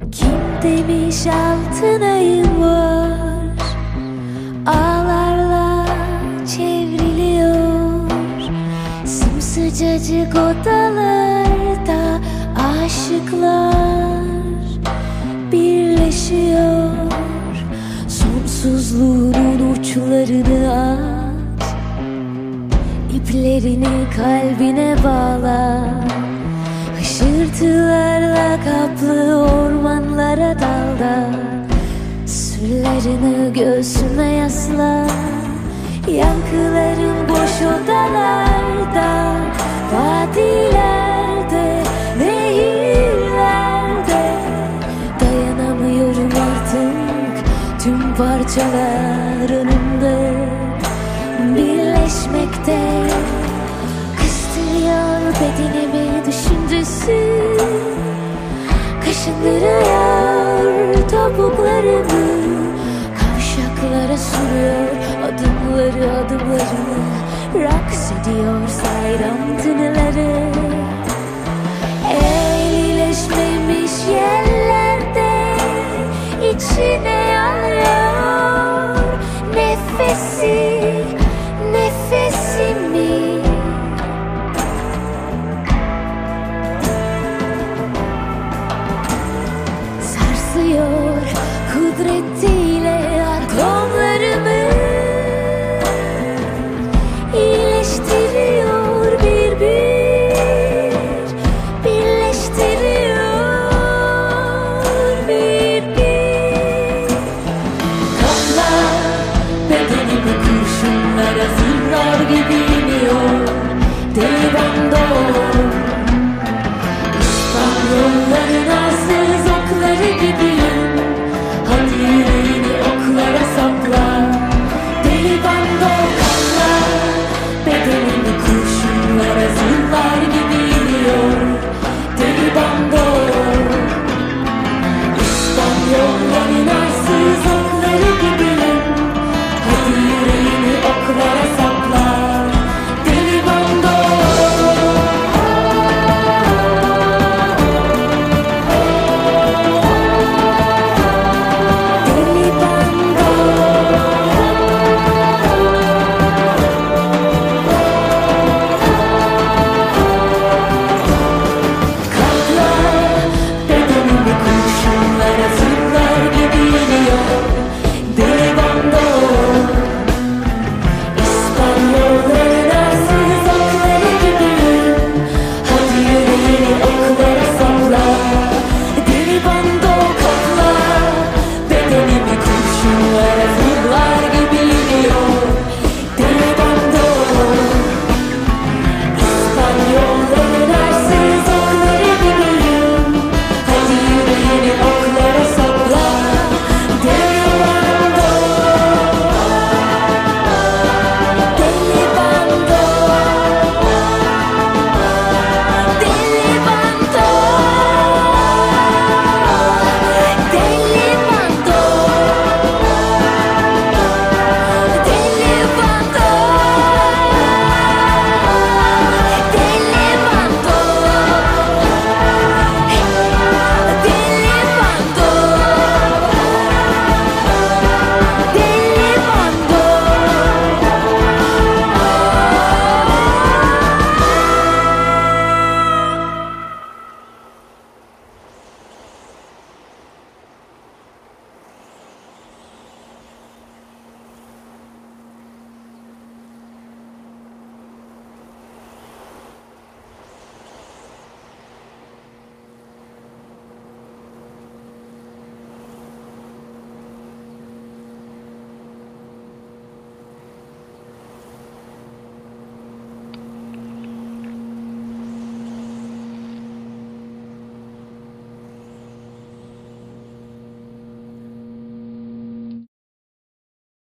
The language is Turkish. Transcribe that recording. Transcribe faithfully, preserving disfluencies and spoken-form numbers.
Kim demiş altın ayın var, ağlarla çevriliyor. Sımsıcacık odalarda aşıklar birleşiyor. Sonsuzluğun uçlarını aç, iplerini kalbine bağla. Hışırtılarla kaplı ormanlara dalda, sırlarını göğsüne yasla. Yankıların boş odalarda, vadilerde, nehirlerde. Dayanamıyorum artık, tüm parçalar önümde birleşmekte. Kıstırıyor bedenimi düşüncesi, kaşındırıyor topuklarımı. Kavşaklara sürüyor adımları adımlarımı. Raks ediyor sayram tınıları. Eğrileşmemiş yerlerde içine alıyor nefesi, nefesimi. Sarsıyor kudretiyle atomlarımı. İyileştiriyor bir bir, birleştiriyor bir bir. Kanla bedenimi kurşunlara zırlar gibi iniyor. Deli bando